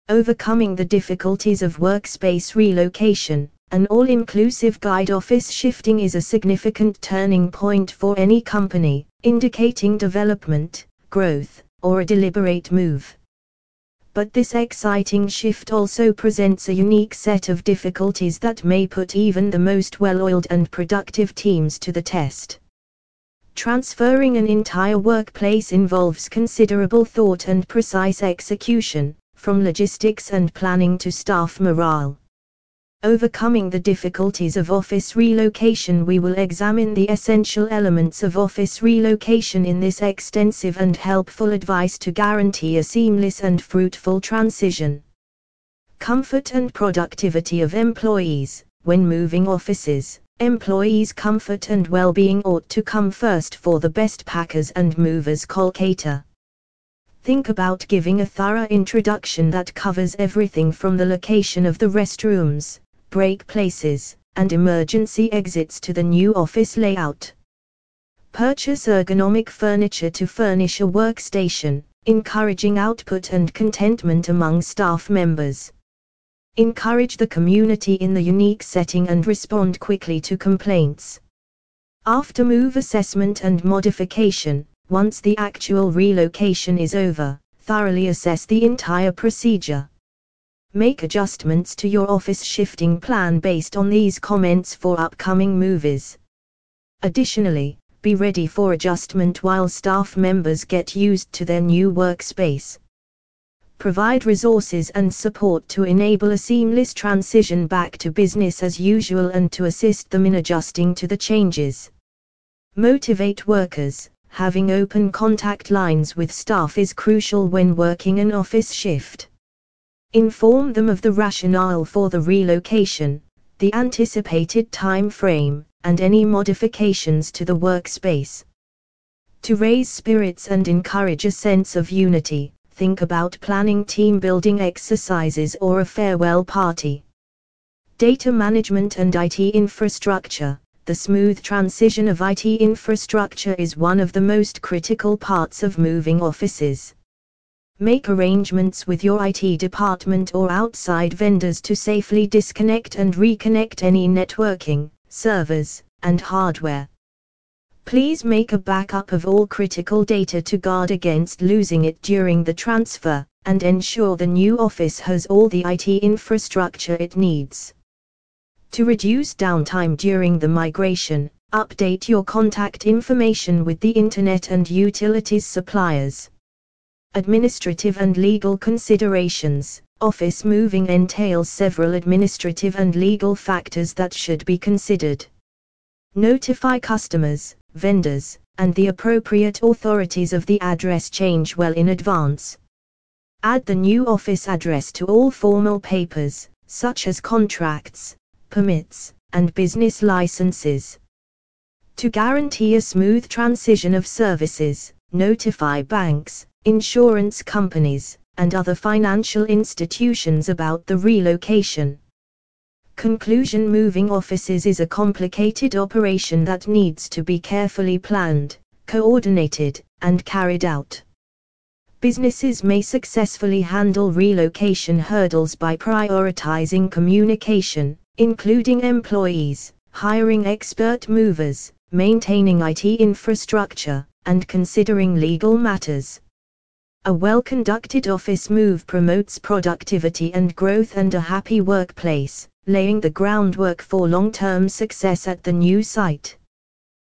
Overcoming the difficulties of workspace relocation. An all-inclusive guide. Office shifting is a significant turning point for any company, indicating development, growth, or a deliberate move. But this exciting shift also presents a unique set of difficulties that may put even the most well-oiled and productive teams to the test. Transferring an entire workplace involves considerable thought and precise execution, from logistics and planning to staff morale. Overcoming the difficulties of office relocation. We will examine the essential elements of office relocation in this extensive and helpful advice to guarantee a seamless and fruitful transition. Comfort and productivity of employees. When moving offices, employees' comfort and well-being ought to come first for the best packers and movers collocator. Think about giving a thorough introduction that covers everything from the location of the restrooms, break places, and emergency exits to the new office layout. Purchase ergonomic furniture to furnish a workstation, encouraging output and contentment among staff members. Encourage the community in the unique setting and respond quickly to complaints. After-move assessment and modification. Once the actual relocation is over, thoroughly assess the entire procedure. Make adjustments to your office shifting plan based on these comments for upcoming moves. Additionally, be ready for adjustment while staff members get used to their new workspace. Provide resources and support to enable a seamless transition back to business as usual and to assist them in adjusting to the changes. Motivate workers. Having open contact lines with staff is crucial when working an office shift. Inform them of the rationale for the relocation, the anticipated time frame, and any modifications to the workspace. To raise spirits and encourage a sense of unity, think about planning team-building exercises or a farewell party. Data management and IT infrastructure. The smooth transition of IT infrastructure is one of the most critical parts of moving offices. Make arrangements with your IT department or outside vendors to safely disconnect and reconnect any networking, servers, and hardware. Please make a backup of all critical data to guard against losing it during the transfer, and ensure the new office has all the IT infrastructure it needs. To reduce downtime during the migration, update your contact information with the Internet and utilities suppliers. Administrative and legal considerations. Office moving entails several administrative and legal factors that should be considered. Notify customers, vendors, and the appropriate authorities of the address change well in advance. Add the new office address to all formal papers, such as contracts, permits, and business licenses. To guarantee a smooth transition of services, notify banks, insurance companies, and other financial institutions about the relocation. Conclusion. Moving offices is a complicated operation that needs to be carefully planned, coordinated, and carried out. Businesses may successfully handle relocation hurdles by prioritizing communication, including employees, hiring expert movers, maintaining IT infrastructure, and considering legal matters. A well-conducted office move promotes productivity and growth and a happy workplace, laying the groundwork for long-term success at the new site.